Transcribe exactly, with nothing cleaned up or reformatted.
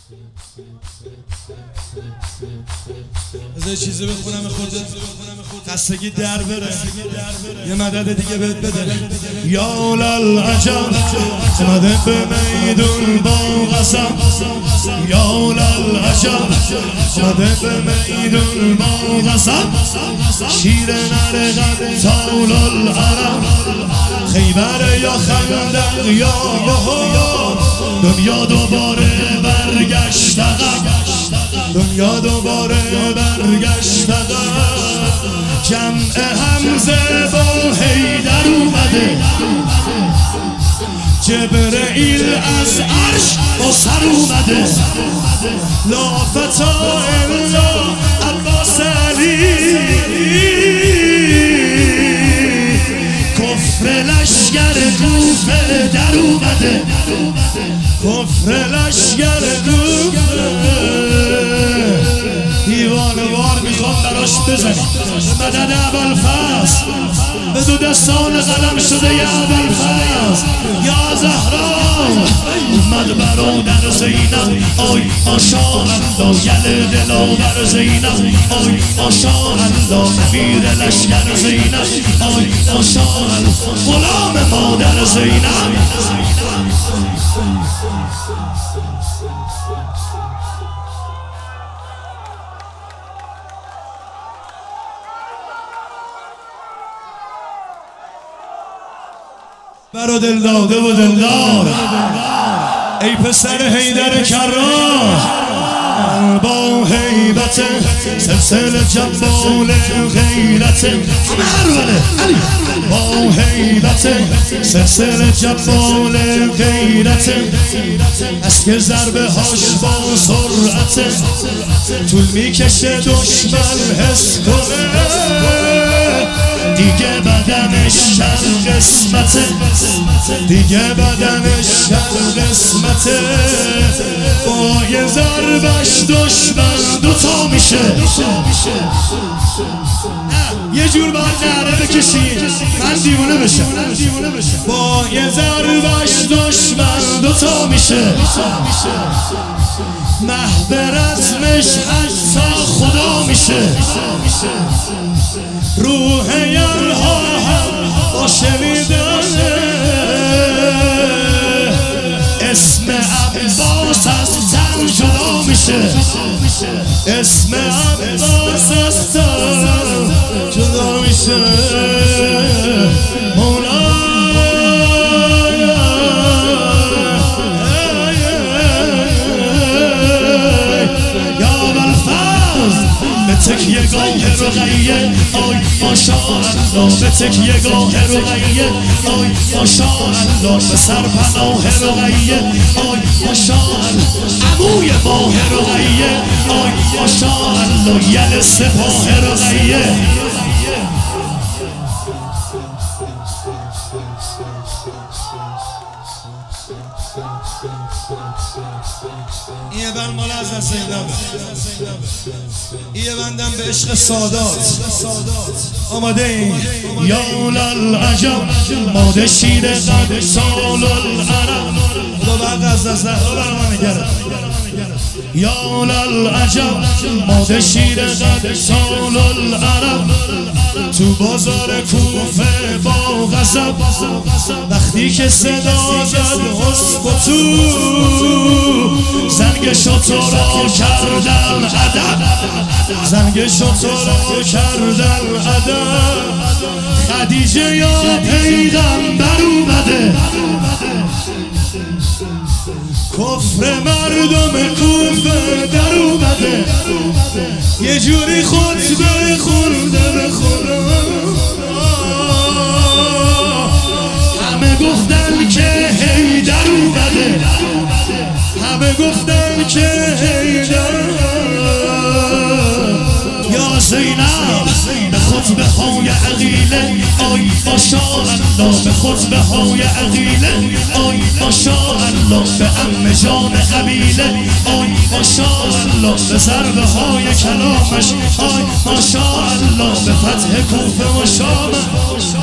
از یه چیزی بخونم خودت خستگی در بره، یه مدد دیگه بهت بده. یا للعجب اومده به میدون با قسم، یا للعجب اومده به میدون با قسم. شیر نره قتال العرب، خیبر یا خندق یا دنیا دوباره برگشت عقب، دنیا دوباره برگشت عقب. جمع حمزه با حیدر اومده، جبرئیل از عرش با سر اومده. لا فتا الا عباس علی، کفر لشگر کوفه در اومده، کفر لشگر کوفه. دیوانه وار میخوام براش بزنی، مدد ابوالفضل به دو دستان قلم شده. یا ابوالفضل یا زهرا اومد برادر زینب، آی ماشاءالله یل دلاور زینب، آی ماشاءالله امیر لشکر زینب، آی ماشاءالله غلام مادر زینب. برا دل داده و دلدار، ای پسر حیدر کرار، با هیبت سلسله جبال غیرت، با هیبت سلسله جبال غیرت. از که ضربه هاش با سرعت، طول میکشه دشمن حس کنه، دیگه بدنش شر قسمته، دیگه بدنش شر قسمته. با یه ضربش دشمن دوتا میشه. یه جور باید نعره بکشی من دیوونه بشم. با یه ضربش دشمن دوتا میشه. محبر ازمش حتی خدا میشه. روح یارها با شنیدن اسم عباس از تن جدا میشه، اسم عباس از تن جدا میشه. مولا به تکیه گاه رقیه، آی ماشاءالله به تکیه گاه رقیه، آی ماشاءالله به سرپناه رقیه، آی ماشاءالله عموی ماه رقیه، آی ماشاءالله یل سپاه رقیه. این بند مال از دست زینبه، این بندم به عشق سادات. آماده این یا للعجب ماده شیر قد سال العرب. خدا برق از دست زهرا برای من نگره. یا للعجب ماده شیر قد سال العرب، تو بازار کوفه با غضب، وقتی که صدا زد حسب و تو، زنگ شطورا کردن ادب، زنگ شطورا کردن ادب. خدیجه یا پیغمبر اومده، کفر مردم کوفه در اومده. یه جوری خطبه خونده به خدا، همه گفتن که حیدر اومده، همه گفتن که حیدر. یا زینب به خطبه های عقیله، آی ماشاءالله به خطبه های عقیله، آی ماشاءالله به عم جان قبیله، آی ماشاءالله به ضربه های کلامش، آی ماشاءالله به فتح کوفه و شام.